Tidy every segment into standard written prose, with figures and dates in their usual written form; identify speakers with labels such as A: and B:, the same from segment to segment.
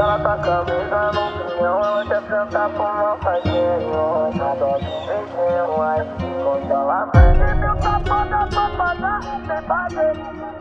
A: Ela tá camisa no pinhão, ela quer sentar pro malvadinho. Na dose de beijinho, aí se congelamento. Meu safado pra pagar, sem pagar.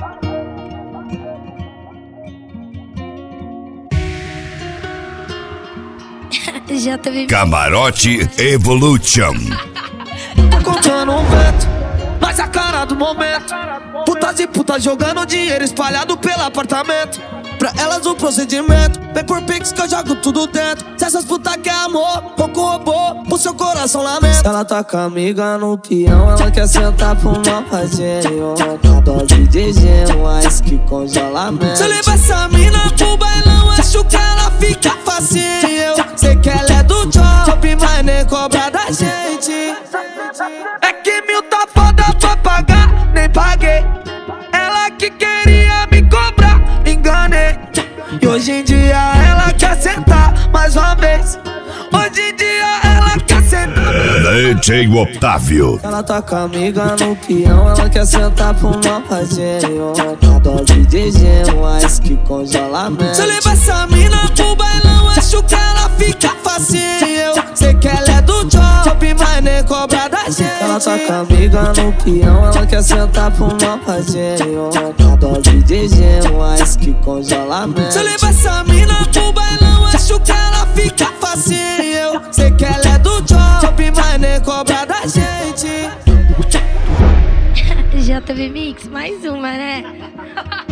B: Já teve
C: Camarote Evolution.
D: Tá contando um vento, mas a cara do momento. Putas e putas jogando dinheiro espalhado pelo apartamento. Pra elas o procedimento, vem por pix que eu jogo tudo dentro. Se essas putas quer amor, ou com robô, pro seu coração lamento. Ela tá com a amiga no peão, ela quer sentar pro malvadinho. Na dose de gelo, ice que congelamento. Se eu levar essa mina pro bailão, acho que ela fica facinho. Sei que ela é do job, mas nem cobra da gente. É que 1000 tá foda pra pagar, nem paguei. Ela que queria me cobrar, enganei. E hoje em dia ela quer sentar mais uma vez. Hoje em dia ela quer sentar.
C: DJ Otávio.
D: Ela tá com a amiga no peão, ela quer sentar pro malvadinho. Na dose de gelo, ice que congelamento. Se eu levar essa mina pro bailão, acho que ela fica facinho. Sei que ela é do job, mas nem cobra da gente. Ela tá com a amiga no peão, ela quer sentar pro malvadinho. Na dose de gelo, ice que congelamento. Se eu levar essa mina pro bailão, acho que ela fica facinho. Sei que ela é do job, mas nem cobra da gente.
B: Já teve mix, mais uma, né?